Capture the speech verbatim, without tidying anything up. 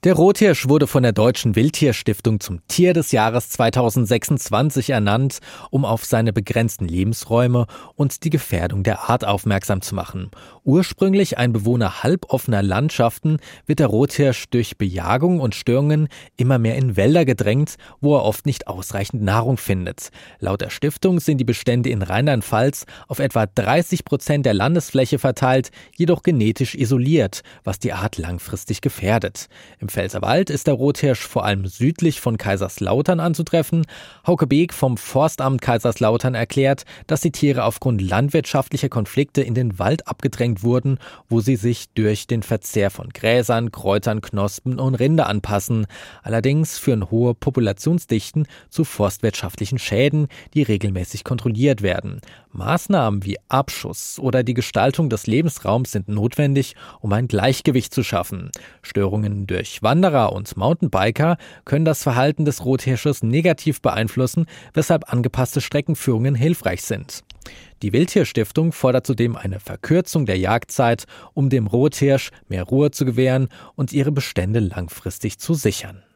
Der Rothirsch wurde von der Deutschen Wildtierstiftung zum Tier des Jahres zweitausendsechsundzwanzig ernannt, um auf seine begrenzten Lebensräume und die Gefährdung der Art aufmerksam zu machen. Ursprünglich ein Bewohner halboffener Landschaften, wird der Rothirsch durch Bejagung und Störungen immer mehr in Wälder gedrängt, wo er oft nicht ausreichend Nahrung findet. Laut der Stiftung sind die Bestände in Rheinland-Pfalz auf etwa dreißig Prozent der Landesfläche verteilt, jedoch genetisch isoliert, was die Art langfristig gefährdet. Im Pfälzerwald ist der Rothirsch vor allem südlich von Kaiserslautern anzutreffen. Hauke Beek vom Forstamt Kaiserslautern erklärt, dass die Tiere aufgrund landwirtschaftlicher Konflikte in den Wald abgedrängt wurden, wo sie sich durch den Verzehr von Gräsern, Kräutern, Knospen und Rinde anpassen. Allerdings führen hohe Populationsdichten zu forstwirtschaftlichen Schäden, die regelmäßig kontrolliert werden. Maßnahmen wie Abschuss oder die Gestaltung des Lebensraums sind notwendig, um ein Gleichgewicht zu schaffen. Störungen durch Wanderer und Mountainbiker können das Verhalten des Rothirsches negativ beeinflussen, weshalb angepasste Streckenführungen hilfreich sind. Die Wildtierstiftung fordert zudem eine Verkürzung der Jagdzeit, um dem Rothirsch mehr Ruhe zu gewähren und ihre Bestände langfristig zu sichern.